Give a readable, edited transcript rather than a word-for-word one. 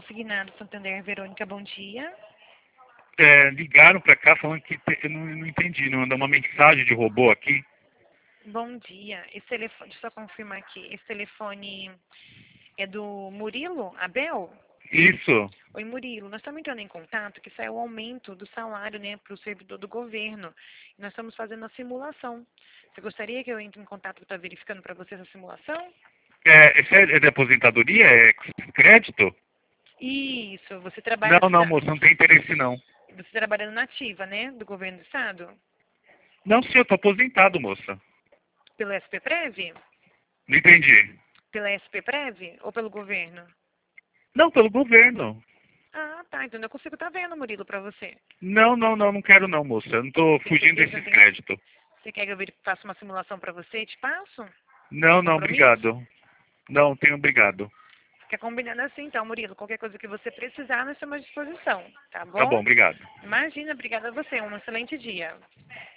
Consignado Santander, Verônica, bom dia. Ligaram pra cá falando que eu não entendi, não mandou uma mensagem de robô aqui. Bom dia. Esse telefone, deixa eu só confirmar aqui. Esse telefone é do Murilo Abel? Isso. Oi, Murilo. Nós estamos entrando em contato que saiu o aumento do salário, né, para o servidor do governo. E nós estamos fazendo a simulação. Você gostaria que eu entre em contato para estar verificando para você essa simulação? Esse é de aposentadoria? É crédito? Isso. Você trabalha, Não, moça, não tem interesse não. você trabalhando na ativa, né, do governo do estado? Não, senhor, eu tô aposentado, moça. Pelo SP-Prev? Não entendi. Pela SP-Prev ou pelo governo? Não, pelo governo. Ah, tá. Então eu consigo estar vendo, Murilo, para você. Não quero não, moça. Eu não tô Tem fugindo certeza? desses créditos. Você quer que eu faça uma simulação para você e te passo? Não, Sem não, compromisso? obrigado. Não, tenho obrigado. Fica combinando assim, então, Murilo. Qualquer coisa que você precisar, nós estamos à disposição. Tá Tá bom, bom? obrigado. Imagina, obrigada a você. Um excelente dia.